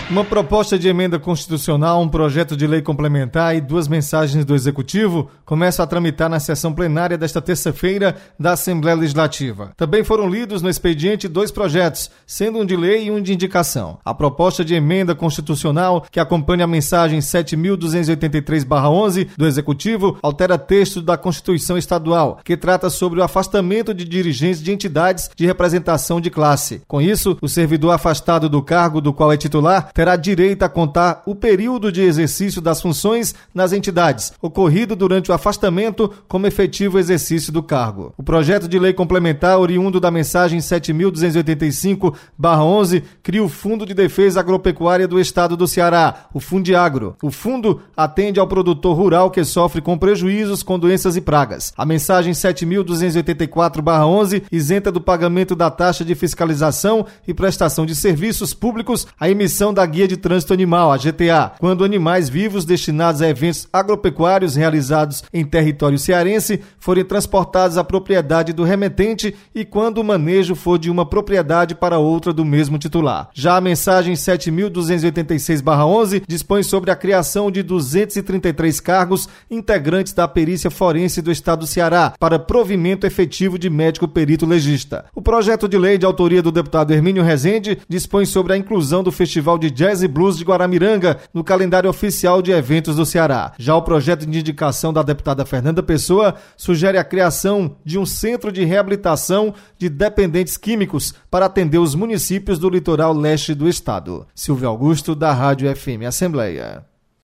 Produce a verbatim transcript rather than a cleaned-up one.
Uma proposta de emenda constitucional, um projeto de lei complementar e duas mensagens do Executivo começam a tramitar na sessão plenária desta terça-feira da Assembleia Legislativa. Também foram lidos no expediente dois projetos, sendo um de lei e um de indicação. A proposta de emenda constitucional, que acompanha a mensagem sete mil duzentos e oitenta e três barra onze do Executivo, altera texto da Constituição Estadual, que trata sobre o afastamento de dirigentes de entidades de representação de classe. Com isso, o servidor afastado do cargo do qual é titular terá direito a contar o período de exercício das funções nas entidades, ocorrido durante o afastamento como efetivo exercício do cargo. O projeto de lei complementar, oriundo da mensagem sete mil duzentos e oitenta e cinco barra onze, cria o Fundo de Defesa Agropecuária do Estado do Ceará, o Fundiagro. O fundo atende ao produtor rural que sofre com prejuízos com doenças e pragas. A mensagem sete mil duzentos e oitenta e quatro barra onze isenta do pagamento da taxa de fiscalização e prestação de serviços públicos a emissão da Guia de Trânsito Animal, a G T A, quando animais vivos destinados a eventos agropecuários realizados em território cearense forem transportados à propriedade do remetente e quando o manejo for de uma propriedade para outra do mesmo titular. Já a mensagem sete mil duzentos e oitenta e seis barra onze dispõe sobre a criação de duzentos e trinta e três cargos integrantes da perícia forense do Estado do Ceará para provimento efetivo de médico perito legista. O projeto de lei de autoria do deputado Hermínio Rezende dispõe sobre a inclusão do Festival de Jazz e Blues de Guaramiranga no calendário oficial de eventos do Ceará. Já o projeto de indicação da deputada Fernanda Pessoa sugere a criação de um centro de reabilitação de dependentes químicos para atender os municípios do litoral leste do estado. Silvio Augusto, da Rádio F M Assembleia.